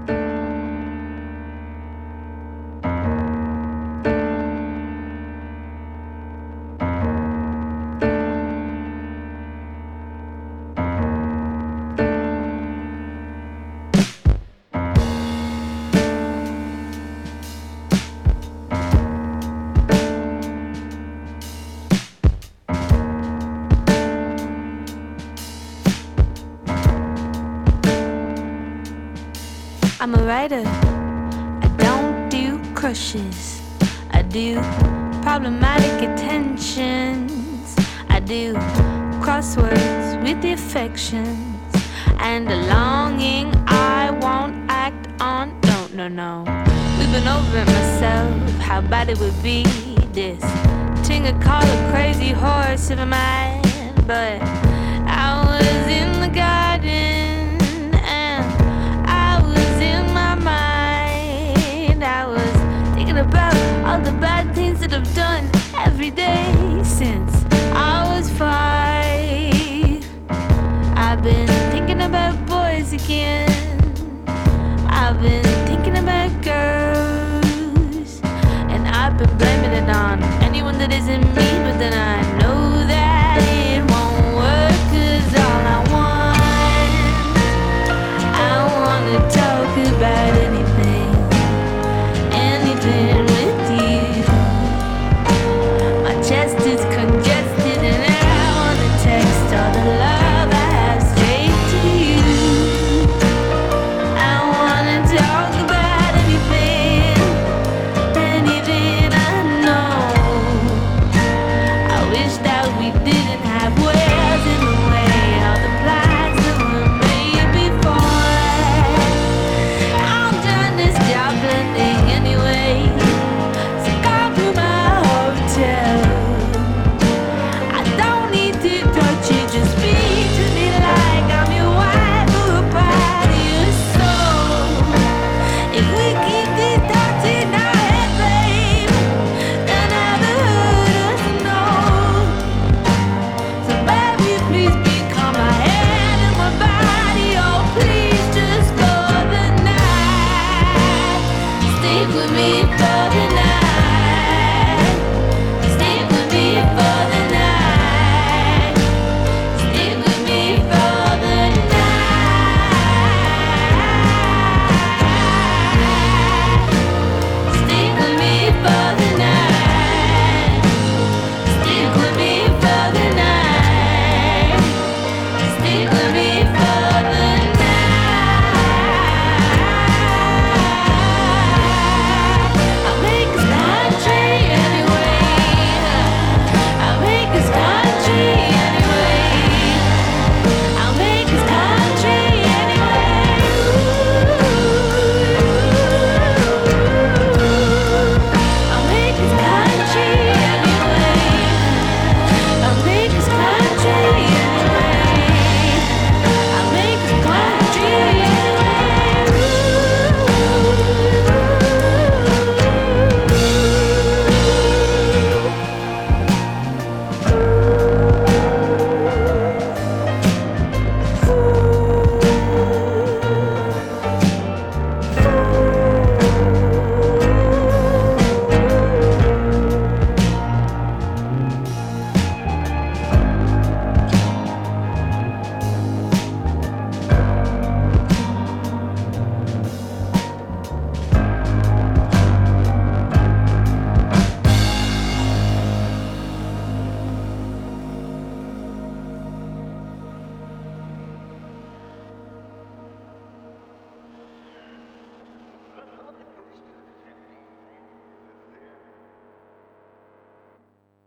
I'm a writer, I don't do crushes. I do problematic attentions. I do crosswords with the affections and a longing I won't act on. No. We've been over it myself, how bad it would be this thing I call a crazy horse of a man. But I was in the garden, about all the bad things that I've done every day since I was 5. I've been thinking about boys again. I've been thinking about girls, and I've been blaming it on anyone that isn't me.